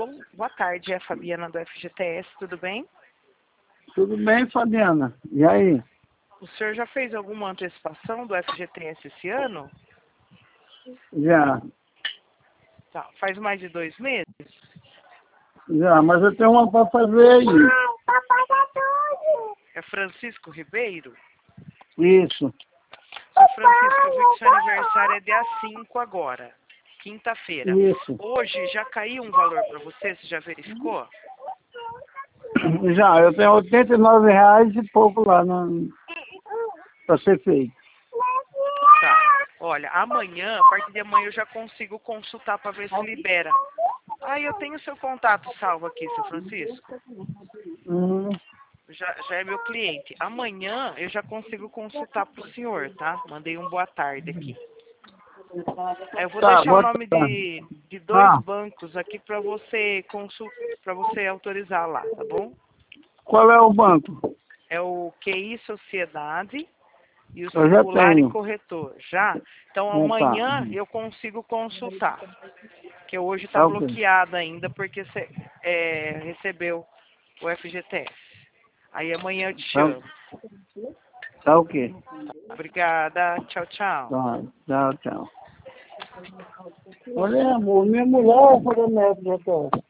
Boa tarde, é a Fabiana do FGTS, tudo bem? Tudo bem, Fabiana? E aí? O senhor já fez alguma antecipação do FGTS esse ano? Já, Faz mais de 2 meses? mas eu tenho uma para fazer aí. É Francisco Ribeiro? Isso, Seu Francisco, eu vi que seu aniversário é dia 5 agora, quinta-feira. isso. Hoje já caiu um valor para você já verificou? Já, eu tenho R$ 89 e pouco lá para ser feito. Tá. Olha, amanhã, a partir de amanhã eu já consigo consultar para ver se libera. Eu tenho seu contato salvo aqui, seu Francisco. Já é meu cliente. Amanhã eu já consigo consultar para o senhor, tá? Mandei um boa tarde aqui. Eu vou deixar o nome de 2 bancos aqui para você para você autorizar lá, tá bom? Qual é o banco? É o QI Sociedade e o Eu já Singular e tenho. Corretor. Já? Então Tá. amanhã eu consigo consultar. Que hoje está Tá ok. bloqueado ainda porque você recebeu o FGTS. Aí amanhã eu te chamo. Tá ok. Obrigada. Tchau, tchau. Tá. Tchau, tchau. Olha, amor, minha mulher foi da FGTS.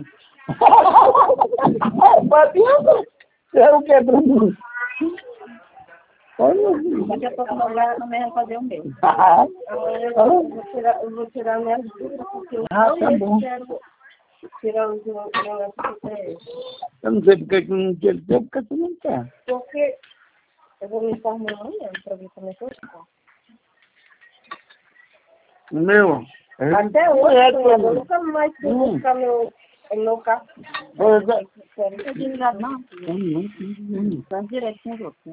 Fabiana, eu quebrando. Olha, daqui a pouco ela também vai fazer o mesmo. Eu vou tirar minha dúvida, porque eu tá bom. quero tirar o meu FGTS. Eu não sei porque que não quer dizer, porque tu não quer. Porque eu vou me informar amanhã para ver como é que eu estou. Meu. Até hoje, eu nunca mais fui buscar meu carro. Pois é. Não, não. Tá direto com os outros.